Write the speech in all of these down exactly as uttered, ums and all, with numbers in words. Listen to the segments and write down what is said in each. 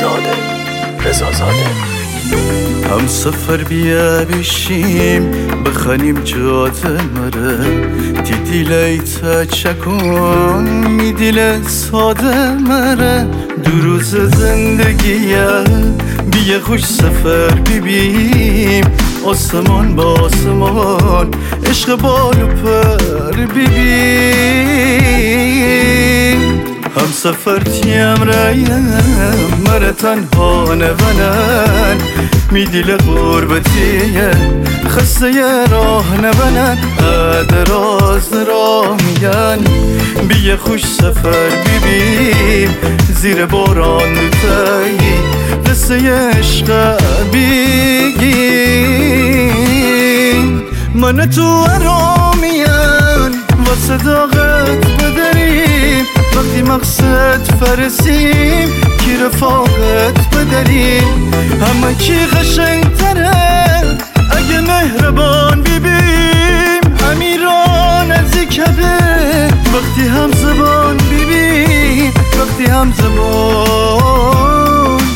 زاده رضا زاده. هم سفر بیا بشیم بخنیم جاده مره، تی دیلی تا چکن می دیل ساده مره. دو روز زندگیه بیا خوش سفر ببیم، آسمان با آسمان عشق بال و پر ببین. هم سفر تیم رایم مره تنها نبنن، می دیل غربتیه خسته راه نبنن. دراز راه میگن بیا خوش سفر ببین، زیر باران دوتایی قصه عشق بگین. من تو ارامین و صداقت بدریم، وقتی مقصد فرسیم کی رفاقت بدریم. همه کی قشنگ تره اگه مهربان ببین، امیران نزدیکه وقتی هم زبان ببین، وقتی هم زبان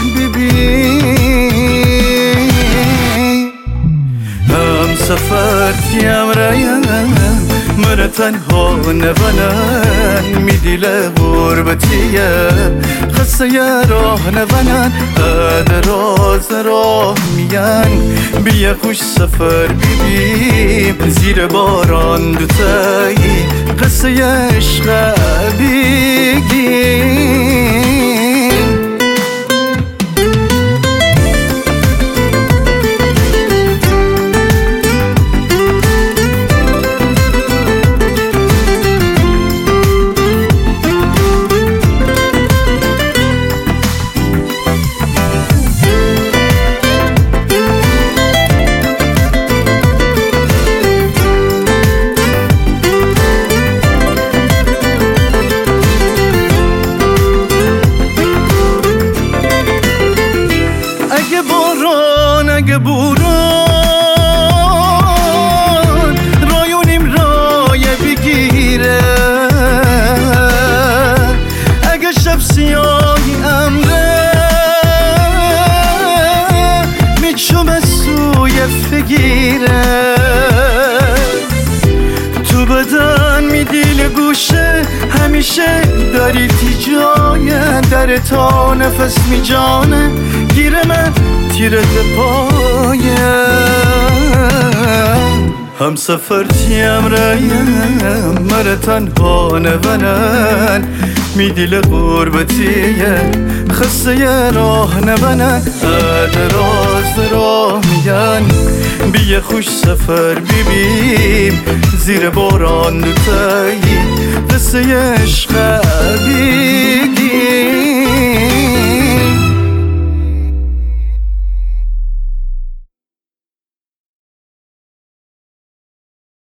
ببین. هم سفر تیم رایم مره تنها نبنن، می دیل غربتیه خسته راه نبنن. دراز راه میگن بیا خوش سفر ببین، زیر باران دوتایی قصه عشق بگین. اگه باران اگه بوران رایونیم رایه بگیره، اگه شب سیاهی امره میچومه سوی فگیره. تو بدن میدیل گوشه همیشه داری تی جایه، در تا نفس میجانه گیره من تیره پایه. هم سفر تیم رایم مره تنها نبنن، می دیل غربتیه خسته راه نبنن. دراز راه میگن بیا خوش سفر ببین، زیر باران دوتایی قصه عشق بگین.